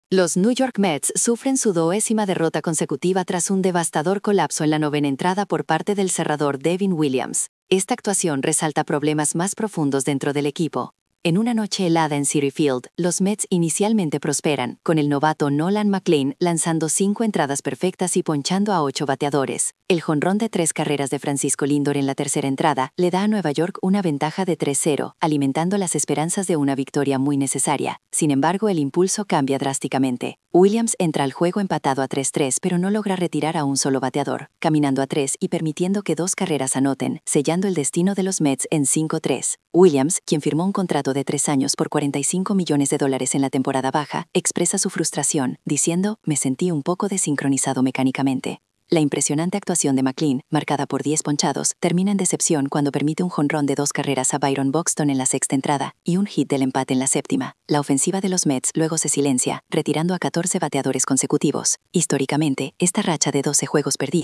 Los New York Mets sufren su 12ª derrota consecutiva tras un devastador colapso en la novena entrada por parte del cerrador Devin Williams. Esta actuación resalta problemas más profundos dentro del equipo. En una noche helada en Citi Field, los Mets inicialmente prosperan, con el novato Nolan McLean lanzando 5 entradas perfectas y ponchando a 8 bateadores. El jonrón de 3 carreras de Francisco Lindor en la tercera entrada le da a Nueva York una ventaja de 3-0, alimentando las esperanzas de una victoria muy necesaria. Sin embargo, el impulso cambia drásticamente. Williams entra al juego empatado a 3-3, pero no logra retirar a un solo bateador, caminando a 3 y permitiendo que 2 carreras anoten, sellando el destino de los Mets en 5-3. Williams, quien firmó un contrato de 3 años por $45 millones en la temporada baja, expresa su frustración, diciendo: "Me sentí un poco desincronizado mecánicamente". La impresionante actuación de McLean, marcada por 10 ponchados, termina en decepción cuando permite un jonrón de 2 carreras a Byron Buxton en la sexta entrada y un hit del empate en la séptima. La ofensiva de los Mets luego se silencia, retirando a 14 bateadores consecutivos. Históricamente, esta racha de 12 juegos perdidos